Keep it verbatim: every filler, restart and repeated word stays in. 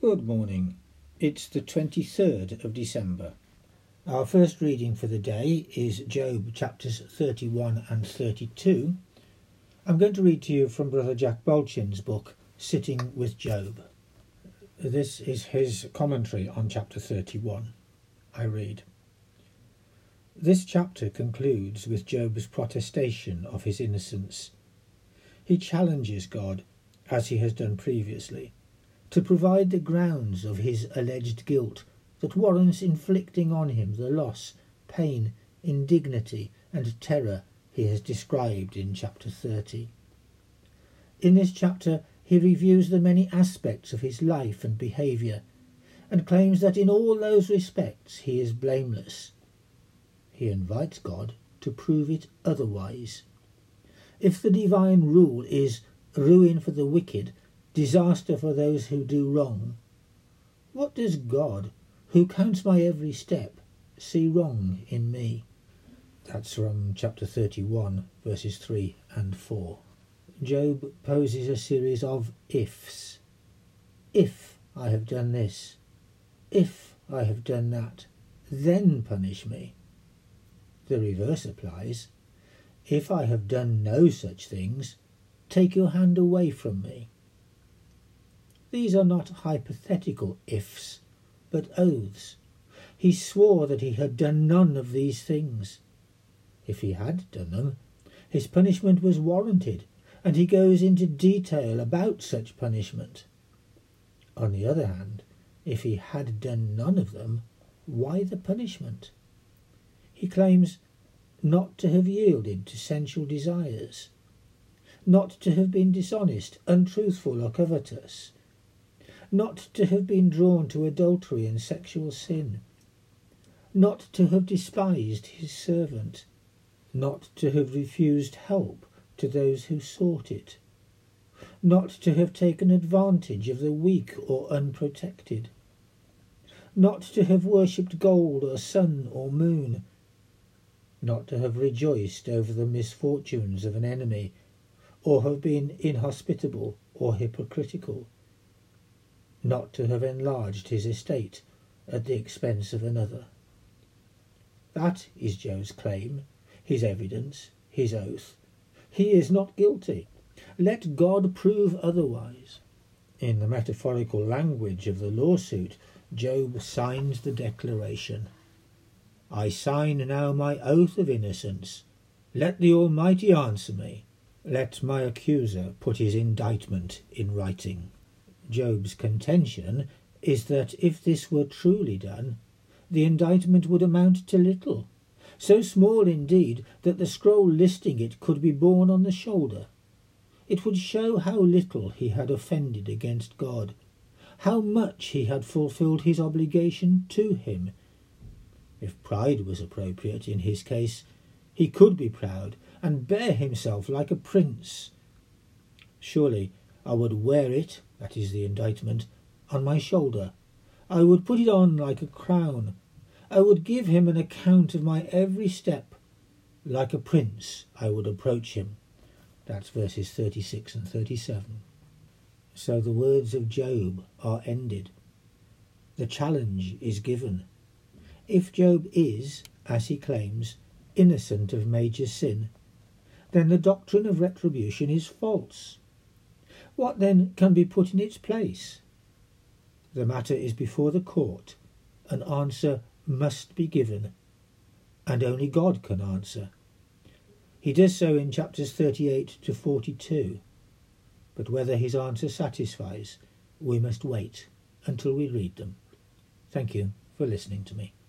Good morning. It's the twenty-third of December. Our first reading for the day is Job chapters thirty-one and thirty-two. I'm going to read to you from Brother Jack Bolchin's book, Sitting with Job. This is his commentary on chapter thirty-one. I read. This chapter concludes with Job's protestation of his innocence. He challenges God, as he has done previously, to provide the grounds of his alleged guilt that warrants inflicting on him the loss, pain, indignity and terror he has described in chapter thirty. In this chapter he reviews the many aspects of his life and behaviour, and claims that in all those respects he is blameless. He invites God to prove it otherwise. If the divine rule is ruin for the wicked, disaster for those who do wrong, what does God, who counts my every step, see wrong in me? That's from chapter thirty-one, verses three and four. Job poses a series of ifs. If I have done this, if I have done that, then punish me. The reverse applies. If I have done no such things, take your hand away from me. These are not hypothetical ifs, but oaths. He swore that he had done none of these things. If he had done them, his punishment was warranted, and he goes into detail about such punishment. On the other hand, if he had done none of them, why the punishment? He claims not to have yielded to sensual desires, not to have been dishonest, untruthful or covetous, not to have been drawn to adultery and sexual sin, not to have despised his servant, not to have refused help to those who sought it, not to have taken advantage of the weak or unprotected, not to have worshipped gold or sun or moon, not to have rejoiced over the misfortunes of an enemy, or have been inhospitable or hypocritical, not to have enlarged his estate at the expense of another. That is Job's claim, his evidence, his oath. He is not guilty. Let God prove otherwise. In the metaphorical language of the lawsuit, Job signs the declaration. I sign now my oath of innocence. Let the Almighty answer me. Let my accuser put his indictment in writing. Job's contention is that if this were truly done, the indictment would amount to little, so small indeed that the scroll listing it could be borne on the shoulder. It would show how little he had offended against God, how much he had fulfilled his obligation to him. If pride was appropriate in his case, he could be proud and bear himself like a prince. Surely I would wear it, that is the indictment, on my shoulder. I would put it on like a crown. I would give him an account of my every step. Like a prince I would approach him. That's verses thirty-six and thirty-seven. So the words of Job are ended. The challenge is given. If Job is, as he claims, innocent of major sin, then the doctrine of retribution is false. What then can be put in its place? The matter is before the court. An answer must be given, and only God can answer. He does so in chapters thirty-eight to forty-two, but whether his answer satisfies, we must wait until we read them. Thank you for listening to me.